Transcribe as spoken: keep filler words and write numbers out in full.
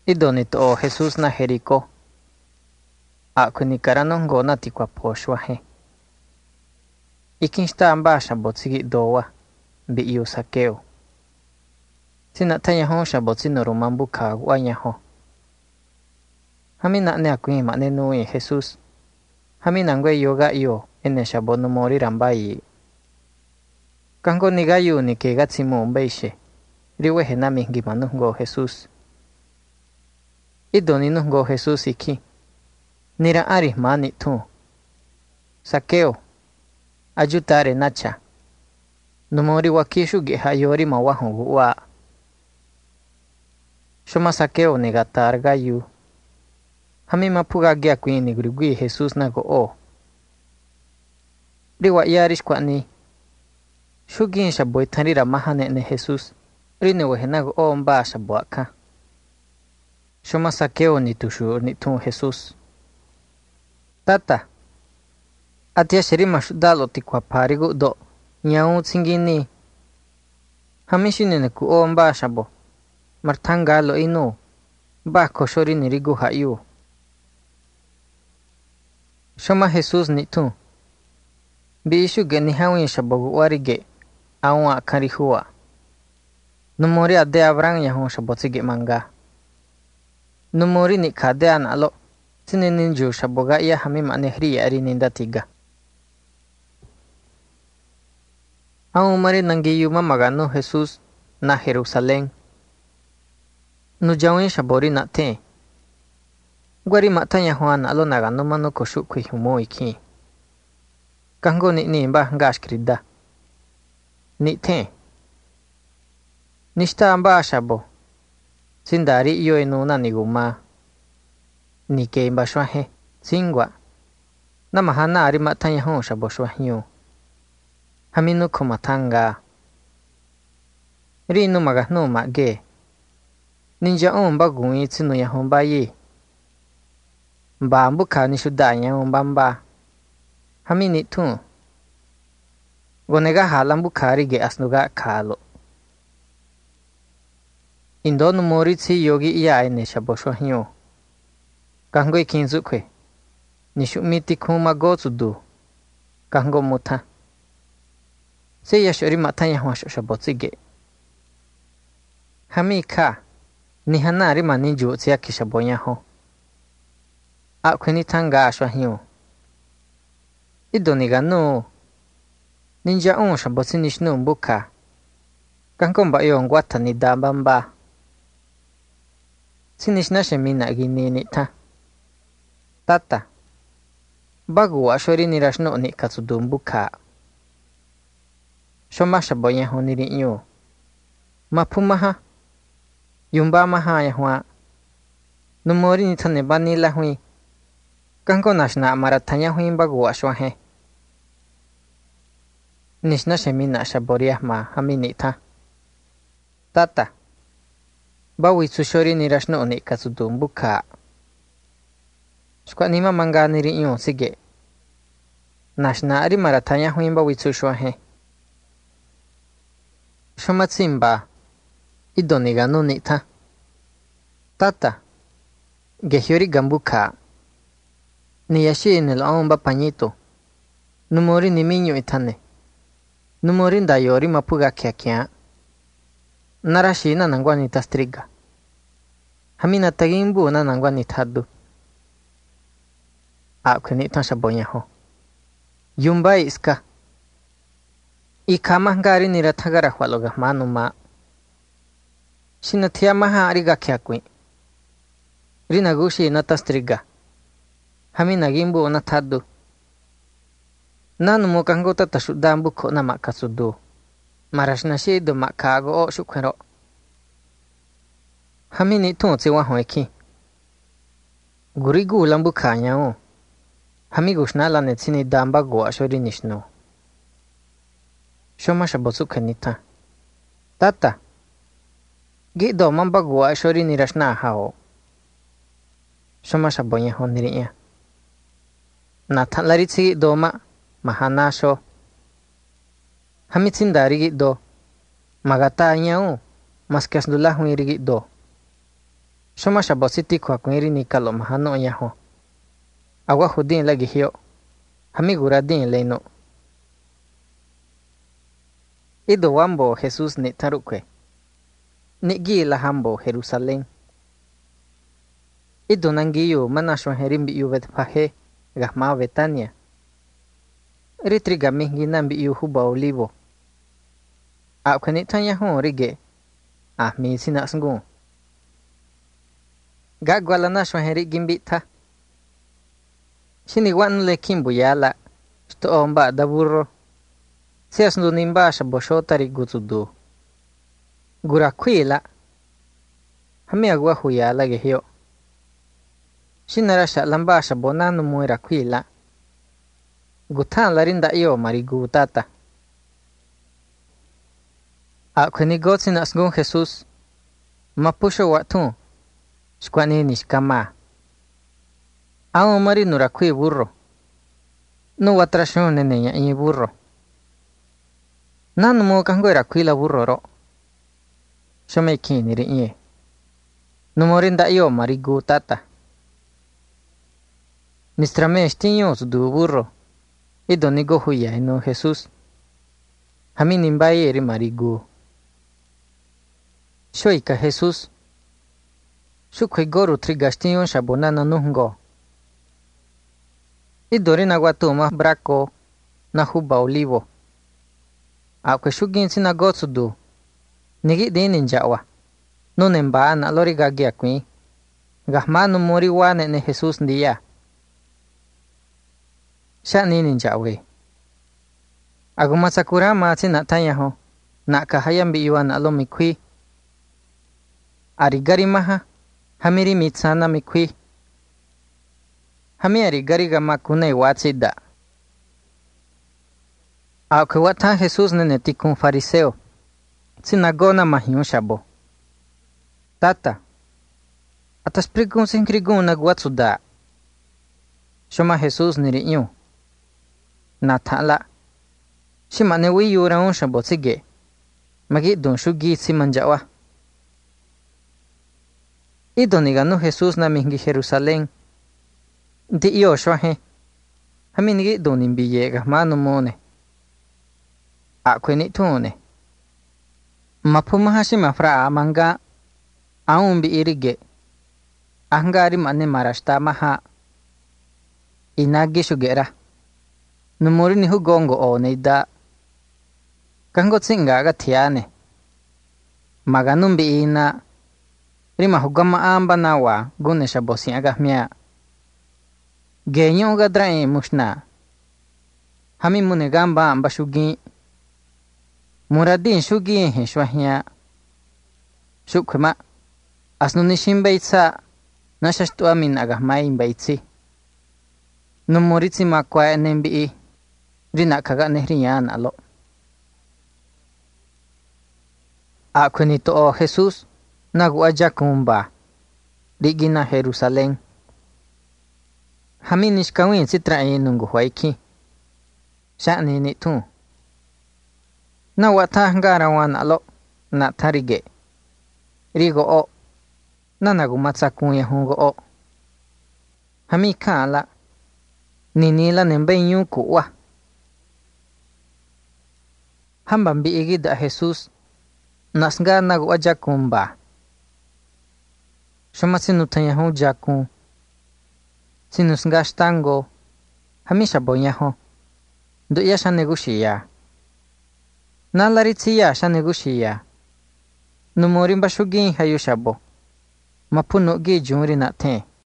Idonito Jesús na Jericó. Akuni karanongo na tikuaposhwaje. Ikinsta ambasha botsigi dowa biyu Sakeo. Sina tayaho shabotsino rumambu kagwanyaho. Hamina ne akui mane nui Jesús. Hamina ngwe yoga iyo ene shabono mori rambai. Kango nigayu ni ke gatsimu mbeishe. Riwehe na mingi manungo Jesús. Idoni nungo Jesús iki. Nira ari mani tu. Sakeo. Ayutare nacha. Numori wakishu ge hayori mawahu wa. Shoma Sakeo negatar gayu. Hami mapuga gea kwini gurigui Jesús nago o. Riwa yarish kwani. Shugin shaboy tanira mahane ne Jesús. Rine wehe nago o mba shaboaka. Shoma Sakeo ni tushu ni tu Jesús. Tata. Atia shirima shudalo tikwa parigu do. Nyau tsingini. Hamishini ne ku o mba shabo. Martangalo inu. Ba koshori ni rigu hayu. Shoma Jesús ni tu. Biishu ge ni hawin shabogu warige. Awa karihua. Numori ade abrang yahon shabotsige manga. Numori ni kade analo. Sini ninju shaboga iya hami manehri ari ninda tiga. Au mari nangiyu mamagano Jesús na Jerusalén. Nujawin shabori na te. Gwari matanya Juan alo nagano mano koshu kui humo iki. Kango ni ni mba ngash krida. Ni te. Nishta amba shabo. Sindari iyo enuna niguma. Nike mba shwahe. Singwa. Namahana ari matanya hon shabo shwahyo. Haminu komatanga. Rinu magahno mage. Ninja on bagui tsinu ya homba ye. Mba mbuka ni shudanya on bamba. Hamini tu. Gonega halambu kari ge asnuga kalo. Indonu mori tsi yogi iya ene shabosho hiyo. Kango ikinzu kwe. Nishu miti kuma gozu du. Kango muta. Se yashori matanya hwasho shabotsige. Hami ka. Ni hanari maninju tsiya kishabonya ho. Akweni tanga ashwa hiyo. Idoniga no. Ninja on shabotsi nishnu mbuka. Kankomba iyo ngwata ni dambamba. Sinishna shemina gini nita. Tata. Bagu ashori nirashno ni katsudu mbuka. Shoma shabonya ho niri iyo. Mapumaha. Yumba maha ya hua. Numori ni tane bani la hui. Kanko nashna maratanya hui bagu ashwa he. Nishna shemina shaboria ma haminita. Tata. Bawi tsushori nirashno ni katsudu mbuka. Shkwa nima manga niri iyo sige. Nashna ari maratanya hui bawi tsushwa he. Shoma tsimba. Idoniga no nita. Tata. Gehiori gambuka. Niyashi en el omba pañito. Numori ni miño itane. Numori ndayori mapuga kia kia. Narashi na nangwa ni tastriga. Hamina tagimbu na nangwa ni tadu. Akweni tanshabonya ho. Yumbai iska. Ikama ngari ni ratagara hwaloga manuma. Shinatia maha ariga kia kwi. Rinagushi na tastriga. Hamina gimbu na tadu. Nanu mo kango tatashudan buko na makasudu. Marashnashi do makago o shukwero. Hamini tunzi wahoeki. Gurigu lambu kanya o. Hamigushna la netsini damba go ashori nishno. Shoma shabotsu kanita. Tata. Gido mamba go ashori nirashna hao. Shoma shabonya ho niriya. Natan laritsi doma. Mahanasho. Hamitsindari do. Magata nyau. Maskas dula huirigi do. Shoma shabo siti kwa kwiri ni kalo mahano yaho. Awa hudin lagi hiyo. Hami guradin leino. Ido wambo Jesus ni tarukwe. Ni gi la hambo Jerusalem. Ido nangiyo manasho herimbi yu vetpahe gahma Betania. Ritriga mingi nambi yu huba olivo. A kwani tanya hon rige. Ah mi sinasngu. Gagwala nasho heri gimbita. Shini wan le kimbu yala. Sto omba da burro. Sias ndo nimba shabo shotari gutsudu. Gura kwila. Hami agwa huyala ge hiyo. Shinara sha lamba shabo nanu muira kwila. Gutan larinda iyo marigu tata. A kwani gotsin asgun Jesus. Mapusho watu. Shkwani nishkama. Ao mari nura kwi burro. No watrashon nene ya inyi burro. Nanu mo kangoira kwila burro ro. Shome kini ri inye. Numorinda iyo marigu tata. Nistrame estinyo sudu burro. Ido nigo huya ino Jesus. Hami nimbaye eri marigu. Shoika Jesus. Shukwe goru trigastinyo shabonana nungo. Idori na guatuma brako na huba olivo. Akwe shugin sinagotsudu. Nigi dinin jawa. Nunemba na loriga giakwi. Gahmanu mori wane ne Jesus ndiya. Sha ninin jawe. Agumasakura maatsi na tanyaho. Na kahayambi iwan alomikwi. Arigari maha. Hamiri mitsana mikwi. Hami arigari gama kunai watsida. Aukwe wata Jesus nene tikun fariseo. Sinagona mahiun shabo. Tata. Atas prigun sinkrigun nagwatsuda. Shoma Jesus niri'yu. Natala. Shima newi yuraun shabo sige. Magi dun shugi simanjawa. Ido niganu Jesus na mingi Jerusalem. Di iyo shwahe. Hami nigi donin biye gahmanu mone. Akwe ni tune. Mapumaha shima fra manga. Aumbi irige. Ahngari mane marashta maha. Inagi shugera. Numuri ni hugongo o neida. Kango tsinga aga tiane. Maganumbi ina. Rima hugama amba nawa gune shabosi agahmia. Genyo gadrae mushna. Hami mune gamba amba shugi. Muradin shugi he shwahya. Shukwema. Asnu nishin baitsa. Nashashtu amin agahmai baitsi. Numuritsi makwa enembi. Rina kaga nehriyan alo. Akwenito o Jesus. Nagu aja kumba. Digina Jerusalem. Hami nishkawin sitrae nungu huaiki. Shani ni tu. Na wata ngarawan alo. Na tarige. Rigo o. Na nagu matsakun yahungo o. Hami kala. Ninila nembenyu kuwa. Hambambi igida Jesus. Nasga nagu aja kumba. Shoma sinu tanyahu jaku. Sinu sngashtango. Hamisha bonyaho. Do iya sha negushiya. Nalaritsi ya sha negushiya. Numorimba shugin hayu shabo. Mapuno gi jumri na te.